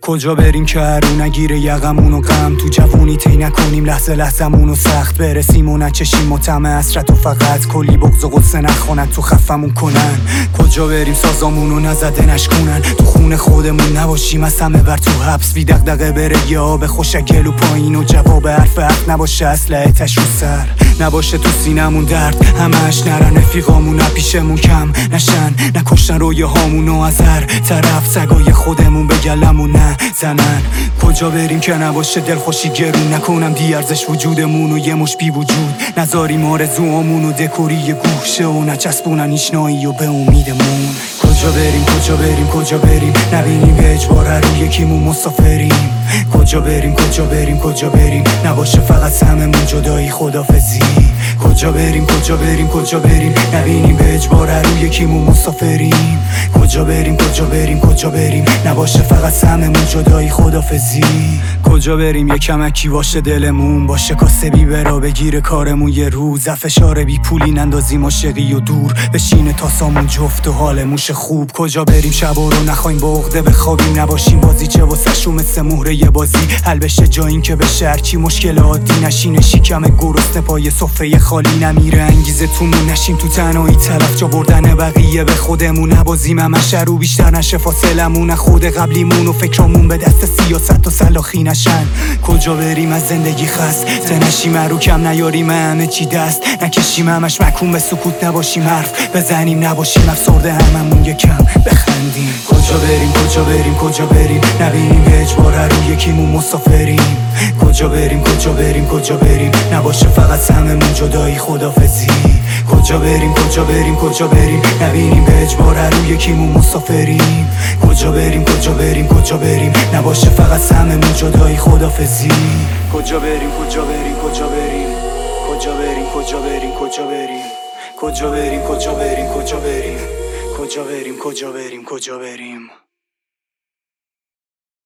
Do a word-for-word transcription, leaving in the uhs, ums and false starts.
کجا بریم که هرو نگیره یقمونو غم، تو جوونی طی نکنیم لحظه لحظمونو سخت، برسیم و نچشیم و طمع حسرت و فقط کلی بغض و غصه نخونن تو خفمون کنن. کجا بریم سازامونو نزده نشکنن، تو خونه خودمون نباشیم از همه بر تو حبس، بی دغدغه بره یه آب خوش گلو پایین و جواب حرف حق نباشه اسلحه تش رو سر، نباشه تو سینمون درد همش نرن رفیقامون پیشمون کم نشن، نکشتن رویه هامونو از هر طرف، سگای خودمون به گلمون نزنن. کجا بریم که نباشه دلخوشی گرون، نکنم دی ارزش وجودمون و یه مش بی وجود، نذاریم آرزوامون و دکوری یه گوشه و نچسبونن هیچ نایی و به امیدمون. کجا بریم کجا بریم کجا بریم، نبینیم به اجبار هر رو یکیمون مسافریم. کجا بریم کجا بریم کجا بریم، نباشه فقط هممون جدایی خدافزی. کجا بریم کجا بریم کجا بریم، نبینیم به اجبار هر رو یکیمون مسافریم. کجا بریم کجا بریم کجا بریم، نباشه فقط هممون جدایی خدافزی. کجا بریم یه کمکی باشه دلمون، باشه کاسه بی برا بگیره کارمون یه روز، فشار بی پولی نندازیم عاشقی و دور بشینه تاسامون جفت و حالمون شه خوب. کجا بریم شبا رو نخوایم با عقده بخوابیم، نباشیم بازی چه واسه مثل مهره یه بازی حل بشه جا این که بشه هرچی مشکل عادی نشینه، شیکم گرسنه پای صفحه خالی نمیره انگیزه تومون، نشیم تو تنهایی طرف جا بردن بقیه به خودمون، نبازیم همش رو بیشتر نشه فاصلمون خود قبلیمون و فکرامون به دست سیاست و سلاخی نشن. کجا بریم از زندگی خسته نشیم، رو کم نیاریم همه چی دست نکشیم، همش محکوم به سکوت نباشیم حرف بزنیم، نباشیم افسرده هممون یکم بخندیم. کجا بریم کجا بریم کجا بریم، نبینیم به اجبار هر رو یکیمون مسافریم. کجا بریم کجا بریم کجا بریم، نباشه فقط هممون جدایی خدافزی. کجا بریم کجا بریم کجا بریم، نبینیم به اجبار هر رو یکیمون مسافریم. کجا بریم کجا بریم کجا بریم، نباشه فقط هممون جدایی خدافزی. کجا بریم کجا بریم کجا بریم کجا بریم کجا بریم کجا بریم کجا بریم کجا بریم کجا بریم کجا بریم کجا بریم کجا بریم.